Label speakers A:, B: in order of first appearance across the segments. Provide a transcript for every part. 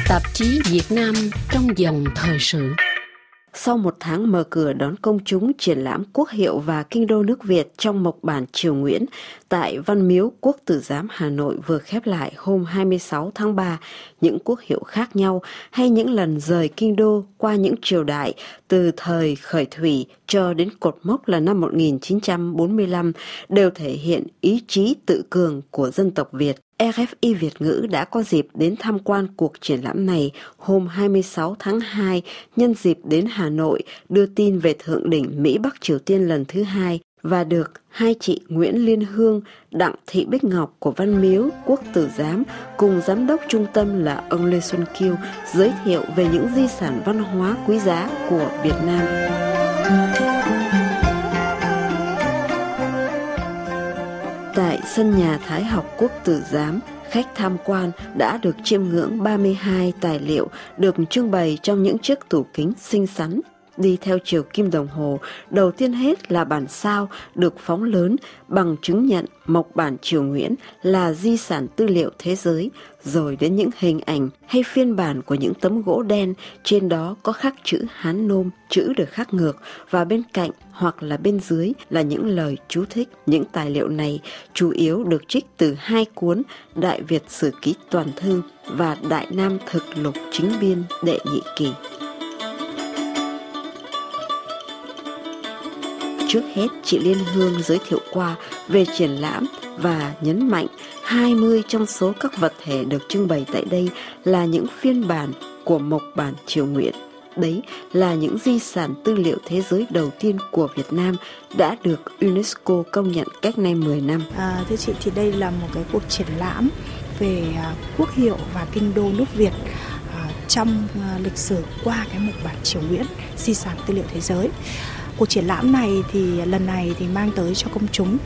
A: Tạp chí Việt Nam trong dòng thời sự.
B: Sau một tháng mở cửa đón công chúng triển lãm quốc hiệu và kinh đô nước Việt trong mộc bản Triều Nguyễn tại Văn Miếu Quốc Tử Giám Hà Nội vừa khép lại hôm 26 tháng 3, những quốc hiệu khác nhau hay những lần rời kinh đô qua những triều đại từ thời khởi thủy cho đến cột mốc là năm 1945 đều thể hiện ý chí tự cường của dân tộc Việt. RFI Việt ngữ đã có dịp đến tham quan cuộc triển lãm này hôm 26 tháng 2 nhân dịp đến Hà Nội đưa tin về thượng đỉnh Mỹ-Bắc Triều Tiên lần thứ 2 và được hai chị Nguyễn Liên Hương, Đặng Thị Bích Ngọc của Văn Miếu Quốc Tử Giám cùng giám đốc trung tâm là ông Lê Xuân Kiêu giới thiệu về những di sản văn hóa quý giá của Việt Nam. Tại sân nhà Thái học Quốc Tử Giám, khách tham quan đã được chiêm ngưỡng 32 tài liệu được trưng bày trong những chiếc tủ kính xinh xắn. Đi theo chiều kim đồng hồ, đầu tiên hết là bản sao được phóng lớn bằng chứng nhận mộc bản Triều Nguyễn là di sản tư liệu thế giới, rồi đến những hình ảnh hay phiên bản của những tấm gỗ đen, trên đó có khắc chữ Hán Nôm, chữ được khắc ngược, và bên cạnh hoặc là bên dưới là những lời chú thích. Những tài liệu này chủ yếu được trích từ hai cuốn Đại Việt Sử Ký Toàn Thư và Đại Nam Thực Lục Chính Biên Đệ Nhị Kỳ. Trước hết, chị Liên Hương giới thiệu qua về triển lãm và nhấn mạnh 20 trong số các vật thể được trưng bày tại đây là những phiên bản của mộc bản Triều Nguyễn. Đấy là những di sản tư liệu thế giới đầu tiên của Việt Nam đã được UNESCO công nhận cách nay 10 năm.
C: Thưa chị, thì đây là một cái cuộc triển lãm về quốc hiệu và kinh đô nước Việt trong lịch sử qua cái mộc bản Triều Nguyễn, di sản tư liệu thế giới. Cuộc triển lãm này thì lần này thì mang tới cho công chúng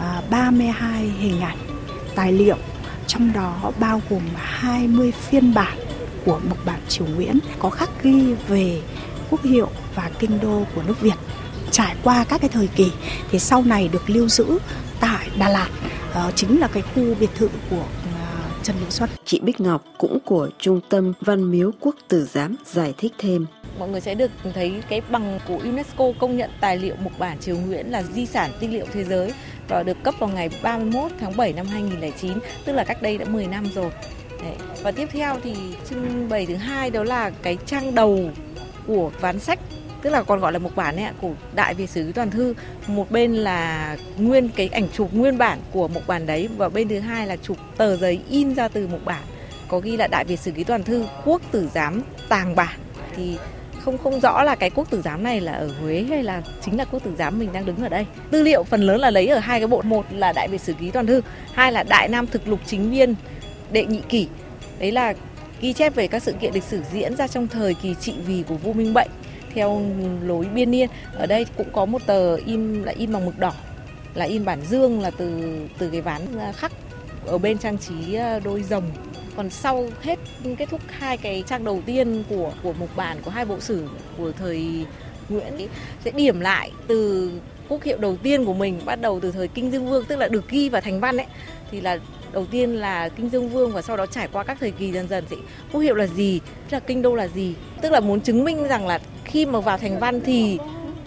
C: 32 hình ảnh, tài liệu, trong đó bao gồm 20 phiên bản của mộc bản Triều Nguyễn có khắc ghi về quốc hiệu và kinh đô của nước Việt trải qua các cái thời kỳ, thì sau này được lưu giữ tại Đà Lạt, chính là cái khu biệt thự của Trần Đình Xuân.
B: Chị Bích Ngọc cũng của Trung tâm Văn Miếu Quốc Tử Giám giải thích thêm.
D: Mọi người sẽ được thấy cái bằng của UNESCO công nhận tài liệu mộc bản Triều Nguyễn là di sản tư liệu thế giới và được cấp vào ngày 31 tháng 7 năm 2009, tức là cách đây đã 10 năm rồi. Đấy. Và tiếp theo thì trưng bày thứ hai đó là cái trang đầu của ván sách, tức là còn gọi là mộc bản ấy, của Đại Việt Sử Ký Toàn Thư. Một bên là nguyên cái ảnh chụp nguyên bản của mộc bản đấy, và bên thứ hai là chụp tờ giấy in ra từ mộc bản, có ghi là Đại Việt Sử Ký Toàn Thư Quốc Tử Giám tàng bản. Thì không rõ là cái Quốc Tử Giám này là ở Huế hay là chính là Quốc Tử Giám mình đang đứng ở đây. Tư liệu phần lớn là lấy ở hai cái bộ, một là Đại Việt Sử Ký Toàn Thư, hai là Đại Nam Thực Lục Chính Biên Đệ Nhị Kỷ. Đấy là ghi chép về các sự kiện lịch sử diễn ra trong thời kỳ trị vì của vua Minh Bệnh theo lối biên niên. Ở đây cũng có một tờ in là in bằng mực đỏ, là in bản dương, là từ cái ván khắc ở bên trang trí đôi rồng. Còn sau hết kết thúc hai cái trang đầu tiên của mộc bản của hai bộ sử của thời Nguyễn ấy, sẽ điểm lại từ quốc hiệu đầu tiên của mình, bắt đầu từ thời Kinh Dương Vương, tức là được ghi vào thành văn ấy, thì là đầu tiên là Kinh Dương Vương, và sau đó trải qua các thời kỳ dần dần thì quốc hiệu là gì, là kinh đô là gì, tức là muốn chứng minh rằng là khi mà vào thành văn thì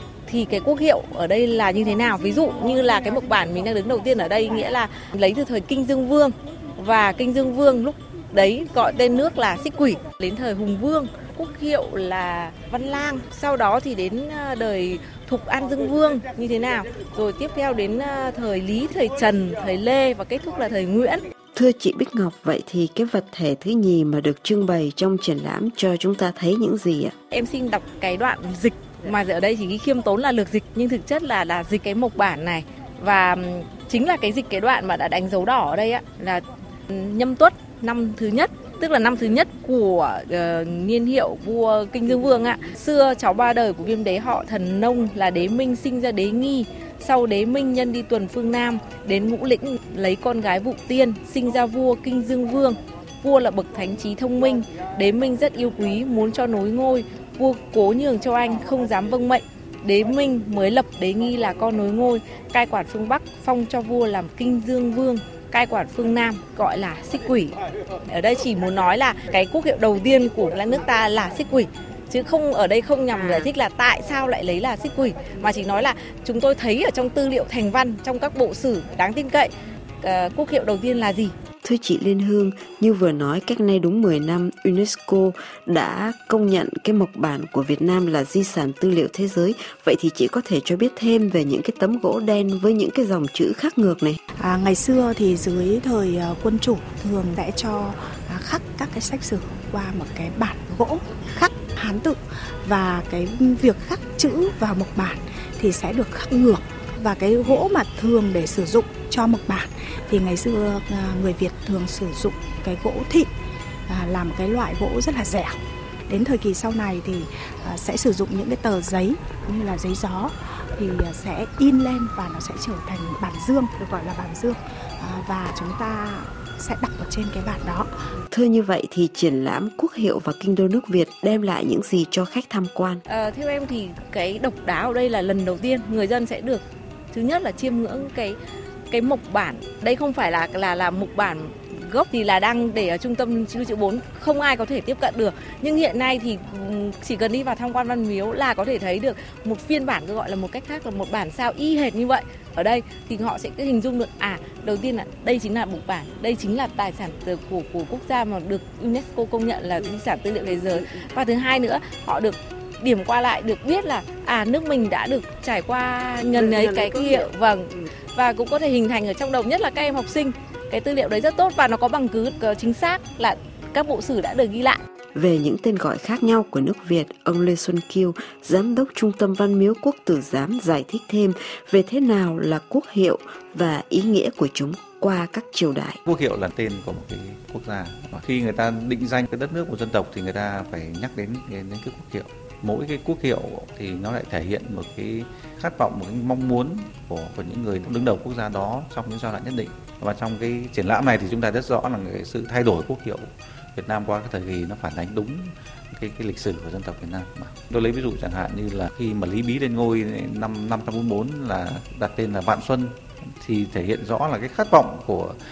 D: cái quốc hiệu ở đây là như thế nào. Ví dụ như là cái mộc bản mình đang đứng đầu tiên ở đây, nghĩa là lấy từ thời Kinh Dương Vương, và Kinh Dương Vương lúc đấy gọi tên nước là Xích Quỷ. Đến thời Hùng Vương, quốc hiệu là Văn Lang. Sau đó thì đến đời Thục An Dương Vương như thế nào. Rồi tiếp theo đến thời Lý, thời Trần, thời Lê và kết thúc là thời Nguyễn.
B: Thưa chị Bích Ngọc, vậy thì cái vật thể thứ nhì mà được trưng bày trong triển lãm cho chúng ta thấy những gì ạ?
D: Em xin đọc cái đoạn dịch mà ở đây chỉ ghi khiêm tốn là lược dịch, nhưng thực chất là dịch cái mộc bản này. Và chính là cái dịch cái đoạn mà đã đánh dấu đỏ ở đây á, là Nhâm Tuất năm thứ nhất, tức là năm thứ nhất của niên hiệu vua Kinh Dương Vương ạ. Xưa cháu ba đời của Viêm Đế họ Thần Nông là Đế Minh sinh ra Đế Nghi. Sau Đế Minh nhân đi tuần phương Nam, đến Ngũ Lĩnh lấy con gái Vụ Tiên, sinh ra vua Kinh Dương Vương. Vua là bậc thánh trí thông minh, Đế Minh rất yêu quý, muốn cho nối ngôi. Vua cố nhường cho anh, không dám vâng mệnh. Đế Minh mới lập Đế Nghi là con nối ngôi, cai quản phương Bắc, phong cho vua làm Kinh Dương Vương. cai quản phương Nam gọi là Xích Quỷ. Ở đây chỉ muốn nói là cái quốc hiệu đầu tiên của nước ta là Xích Quỷ, chứ không ở đây không nhằm giải thích là tại sao lại lấy là Xích Quỷ, mà chỉ nói là chúng tôi thấy ở trong tư liệu thành văn, trong các bộ sử đáng tin cậy, quốc hiệu đầu tiên là gì.
B: Thưa chị Liên Hương, như vừa nói, cách nay đúng 10 năm, UNESCO đã công nhận cái mộc bản của Việt Nam là di sản tư liệu thế giới. Vậy thì chị có thể cho biết thêm về những cái tấm gỗ đen với những cái dòng chữ khắc ngược này?
C: Ngày xưa thì dưới thời quân chủ thường sẽ cho khắc các cái sách sử qua một cái bản gỗ khắc Hán tự, và cái việc khắc chữ vào mộc bản thì sẽ được khắc ngược. Và cái gỗ mà thường để sử dụng cho mộc bản thì ngày xưa người Việt thường sử dụng cái gỗ thị, là một cái loại gỗ rất là dẻo. Đến thời kỳ sau này thì sẽ sử dụng những cái tờ giấy như là giấy gió, thì sẽ in lên và nó sẽ trở thành bản dương, được gọi là bản dương, và chúng ta sẽ đọc ở trên cái bản đó.
B: Thưa, như vậy thì triển lãm quốc hiệu và kinh đô nước Việt đem lại những gì cho khách tham quan?
D: Theo em thì cái độc đáo ở đây là lần đầu tiên người dân sẽ được, thứ nhất là chiêm ngưỡng cái mộc bản. Đây không phải là mộc bản gốc thì là đang để ở trung tâm lưu trữ 4, không ai có thể tiếp cận được. Nhưng hiện nay thì chỉ cần đi vào tham quan Văn Miếu là có thể thấy được một phiên bản, tôi gọi là một cách khác là một bản sao y hệt như vậy. Ở đây thì họ sẽ hình dung được đầu tiên là đây chính là mộc bản, đây chính là tài sản của quốc gia mà được UNESCO công nhận là di sản tư liệu thế giới. Và thứ hai nữa, họ được điểm qua lại, được biết là nước mình đã được trải qua ngần ấy cái hiệu, và cũng có thể hình thành ở trong đầu, nhất là các em học sinh. Cái tư liệu đấy rất tốt và nó có bằng cứ chính xác là các bộ sử đã được ghi lại.
B: Về những tên gọi khác nhau của nước Việt, ông Lê Xuân Kiêu, Giám đốc Trung tâm Văn Miếu Quốc Tử Giám giải thích thêm về thế nào là quốc hiệu và ý nghĩa của chúng qua các triều đại.
E: Quốc hiệu là tên của một cái quốc gia. Và khi người ta định danh cái đất nước của dân tộc thì người ta phải nhắc đến cái quốc hiệu. Mỗi cái quốc hiệu thì nó lại thể hiện một cái khát vọng, một cái mong muốn của những người đứng đầu quốc gia đó trong những giai đoạn nhất định. Và trong cái triển lãm này thì chúng ta rất rõ là cái sự thay đổi quốc hiệu Việt Nam qua cái thời kỳ nó phản ánh đúng cái lịch sử của dân tộc Việt Nam. Tôi lấy ví dụ chẳng hạn như là khi mà Lý Bí lên ngôi năm 544 là đặt tên là Vạn Xuân, thì thể hiện rõ là cái khát vọng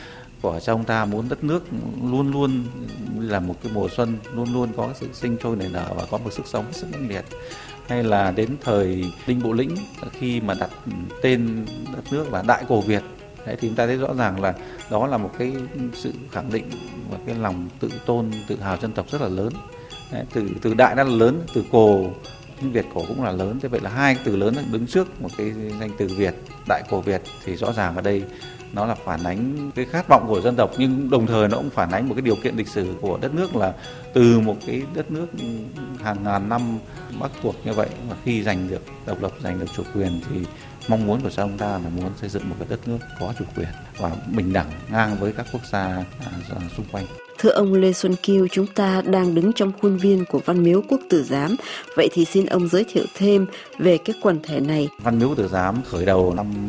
E: của cha ông ta muốn đất nước luôn luôn là một cái mùa xuân, luôn luôn có sự sinh sôi nảy nở và có một sức sống, sức mãnh liệt. Hay là đến thời Đinh Bộ Lĩnh khi mà đặt tên đất nước là Đại Cổ Việt, thì chúng ta thấy rõ ràng là đó là một cái sự khẳng định và cái lòng tự tôn, tự hào dân tộc rất là lớn. Từ đại đã là lớn, từ cổ, tiếng Việt cổ cũng là lớn. Thế vậy là hai cái từ lớn đứng trước một cái danh từ Việt, Đại Cổ Việt, thì rõ ràng ở đây nó là phản ánh cái khát vọng của dân tộc, nhưng đồng thời nó cũng phản ánh một cái điều kiện lịch sử của đất nước, là từ một cái đất nước hàng ngàn năm bắc thuộc như vậy mà khi giành được độc lập, giành được chủ quyền thì mong muốn của cha ông ta là muốn xây dựng một cái đất nước có chủ quyền và bình đẳng ngang với các quốc gia xung quanh.
B: Thưa ông Lê Xuân Kiêu, chúng ta đang đứng trong khuôn viên của Văn Miếu Quốc Tử Giám. Vậy thì xin ông giới thiệu thêm về cái quần thể này.
E: Văn Miếu Quốc Tử Giám khởi đầu năm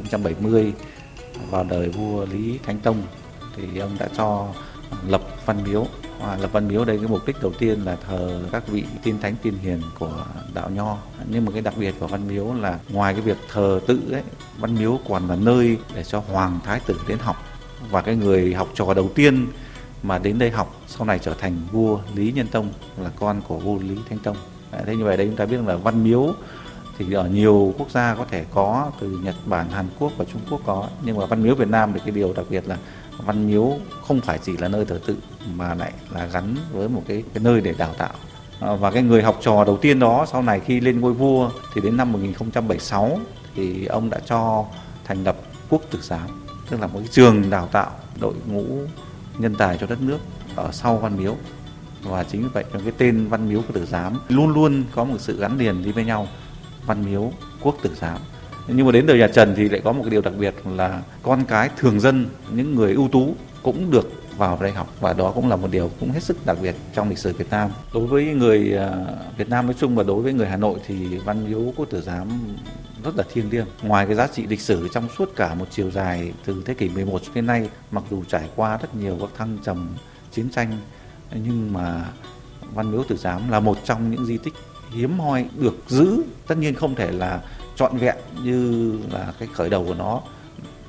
E: 1070 vào đời vua Lý Thánh Tông, thì ông đã cho lập văn miếu. Lập văn miếu đây, cái mục đích đầu tiên là thờ các vị tiên thánh tiên hiền của đạo Nho. Nhưng mà cái đặc biệt của văn miếu là ngoài cái việc thờ tự ấy, văn miếu còn là nơi để cho hoàng thái tử đến học, và cái người học trò đầu tiên mà đến đây học sau này trở thành vua Lý Nhân Tông, là con của vua Lý Thánh Tông. Thế như vậy đây chúng ta biết là văn miếu thì ở nhiều quốc gia có thể có, từ Nhật Bản, Hàn Quốc và Trung Quốc có, nhưng mà văn miếu Việt Nam thì cái điều đặc biệt là văn miếu không phải chỉ là nơi thờ tự mà lại là gắn với một cái nơi để đào tạo. Và cái người học trò đầu tiên đó sau này khi lên ngôi vua thì đến năm 1076 thì ông đã cho thành lập Quốc Tử Giám, tức là một cái trường đào tạo đội ngũ nhân tài cho đất nước ở sau văn miếu. Và chính vì vậy trong cái tên Văn Miếu Quốc Tử Giám luôn luôn có một sự gắn liền đi với nhau, Văn Miếu Quốc Tử Giám. Nhưng mà đến đời nhà Trần thì lại có một cái điều đặc biệt là con cái thường dân, những người ưu tú cũng được vào đây học, và đó cũng là một điều cũng hết sức đặc biệt trong lịch sử Việt Nam. Đối với người Việt Nam nói chung và đối với người Hà Nội thì Văn Miếu Quốc Tử Giám rất là thiêng liêng. Ngoài cái giá trị lịch sử trong suốt cả một chiều dài từ thế kỷ 11 đến nay, mặc dù trải qua rất nhiều các thăng trầm chiến tranh, nhưng mà Văn Miếu Tử Giám là một trong những di tích hiếm hoi được giữ. Tất nhiên không thể là trọn vẹn như là cái khởi đầu của nó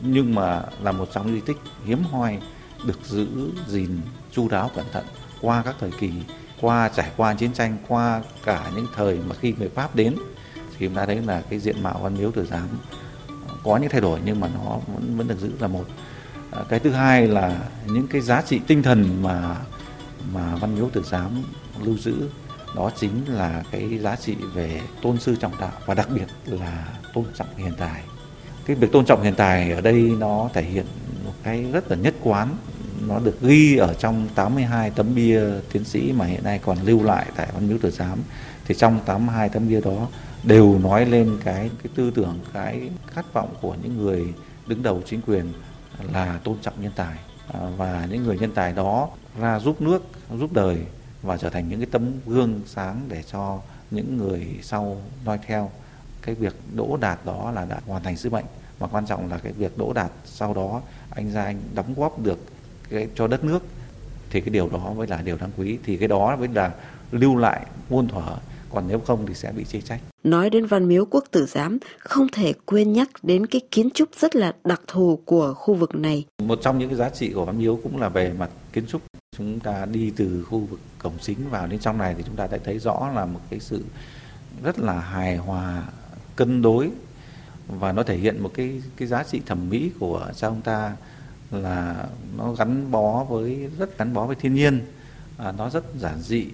E: nhưng mà là một trong những di tích hiếm hoi được giữ gìn chu đáo cẩn thận qua các thời kỳ, trải qua chiến tranh, qua cả những thời mà khi người Pháp đến, thì chúng ta thấy là cái diện mạo Văn Miếu Tử Giám có những thay đổi nhưng mà nó vẫn được giữ là một. Cái thứ hai là những cái giá trị tinh thần mà Văn Miếu Tử Giám lưu giữ, đó chính là cái giá trị về tôn sư trọng đạo và đặc biệt là tôn trọng hiện tài. Cái việc tôn trọng hiện tài ở đây nó thể hiện một cái rất là nhất quán, nó được ghi ở trong 82 tấm bia tiến sĩ mà hiện nay còn lưu lại tại Văn Miếu Tử Giám. Thì trong 82 tấm bia đó đều nói lên cái tư tưởng, cái khát vọng của những người đứng đầu chính quyền là tôn trọng nhân tài, và những người nhân tài đó ra giúp nước, giúp đời và trở thành những cái tấm gương sáng để cho những người sau noi theo. Cái việc đỗ đạt đó là đã hoàn thành sứ mệnh, và quan trọng là cái việc đỗ đạt sau đó anh đóng góp được cho đất nước, thì cái điều đó mới là điều đáng quý, thì cái đó mới là lưu lại muôn thuở, còn nếu không thì sẽ bị chê trách.
B: Nói đến Văn Miếu Quốc Tử Giám, không thể quên nhắc đến cái kiến trúc rất là đặc thù của khu vực này.
E: Một trong những cái giá trị của Văn Miếu cũng là về mặt kiến trúc. Chúng ta đi từ khu vực cổng chính vào đến trong này thì chúng ta đã thấy rõ là một cái sự rất là hài hòa, cân đối, và nó thể hiện một cái giá trị thẩm mỹ của cha ông ta là nó gắn bó với thiên nhiên, nó rất giản dị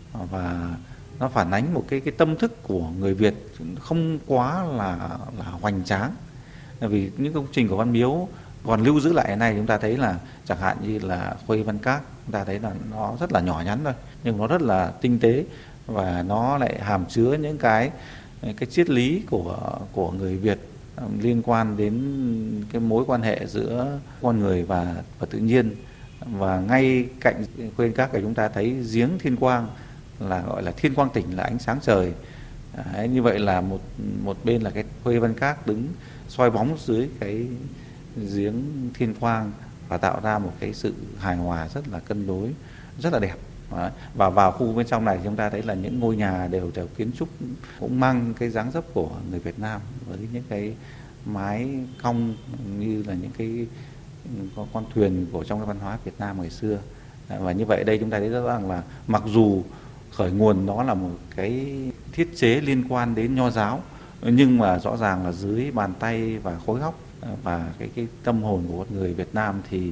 E: và nó phản ánh một cái tâm thức của người Việt, không quá là hoành tráng. Vì những công trình của Văn Miếu còn lưu giữ lại này, chúng ta thấy là chẳng hạn như là Khuê Văn Các, chúng ta thấy là nó rất là nhỏ nhắn thôi, nhưng nó rất là tinh tế, và nó lại hàm chứa những cái triết lý của người Việt liên quan đến cái mối quan hệ giữa con người và tự nhiên. Và ngay cạnh Khuê Văn Các thì chúng ta thấy giếng Thiên Quang, là gọi là Thiên Quang Tỉnh, là ánh sáng trời. Như vậy là một bên là cái Khuê Văn Các đứng soi bóng dưới cái giếng Thiên Quang và tạo ra một cái sự hài hòa rất là cân đối, rất là đẹp. Và vào khu bên trong này chúng ta thấy là những ngôi nhà đều kiến trúc cũng mang cái dáng dấp của người Việt Nam, với những cái mái cong như là những cái con thuyền của trong cái văn hóa Việt Nam ngày xưa. Và như vậy đây chúng ta thấy rõ ràng là mặc dù khởi nguồn đó là một cái thiết chế liên quan đến Nho giáo, nhưng mà rõ ràng là dưới bàn tay và khối óc và cái tâm hồn của con người Việt Nam thì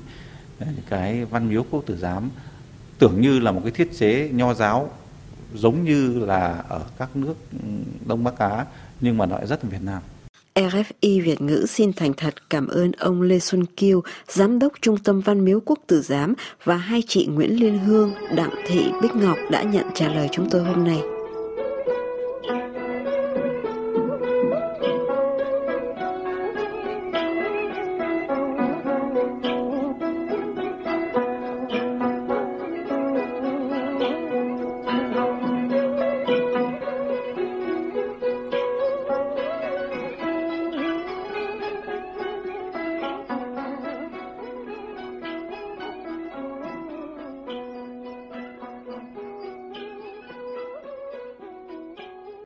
E: cái Văn Miếu Quốc Tử Giám tưởng như là một cái thiết chế Nho giáo giống như là ở các nước Đông Bắc Á, nhưng mà nó lại rất là Việt Nam.
B: RFI Việt ngữ xin thành thật cảm ơn ông Lê Xuân Kiêu, Giám đốc Trung tâm Văn Miếu Quốc Tử Giám, và hai chị Nguyễn Liên Hương, Đặng Thị Bích Ngọc đã nhận trả lời chúng tôi hôm nay.